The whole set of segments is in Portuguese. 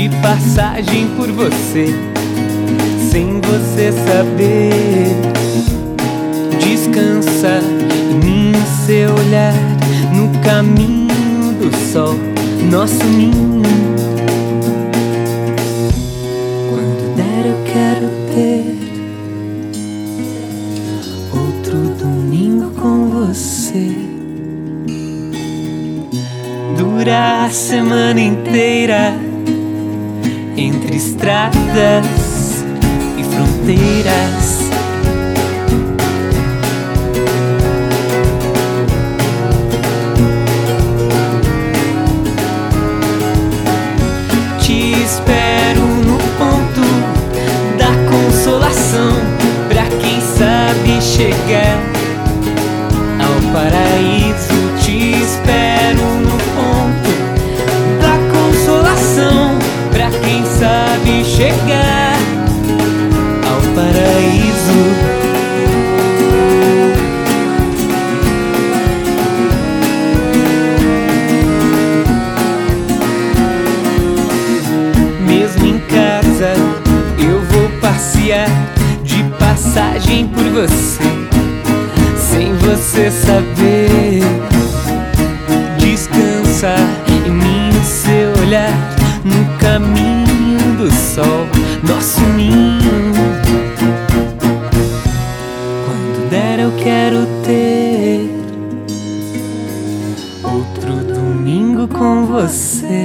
de passagem por você, sem você saber. Descansa em mim, seu olhar, no caminho do sol, nosso ninho. Quando der eu quero ter outro domingo com você. Dura a semana inteira, entre estradas e fronteiras. Te espero no ponto da consolação, pra quem sabe chegar ao paraíso. Te espero no ponto da consolação, pra quem sabe chegar ao paraíso. Mesmo em casa eu vou passear, de passagem por você, sem você saber. Descansa em mim, o seu olhar, no caminho do sol, nosso ninho. Quando der eu quero ter outro domingo com você.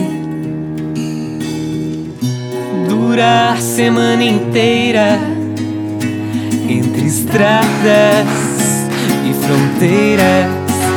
Dura a semana inteira, entre estradas e fronteiras.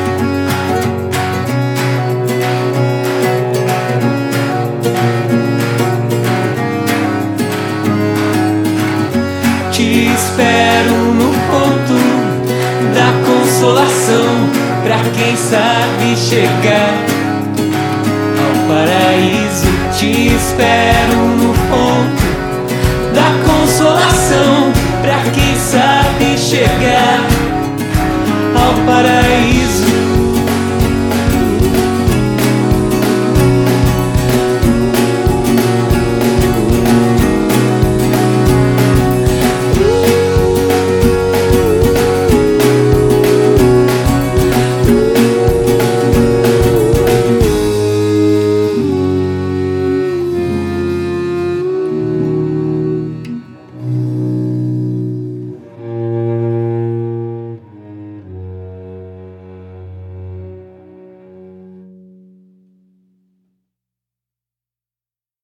Te espero no ponto da consolação, pra quem sabe chegar ao paraíso. Te espero no ponto da consolação,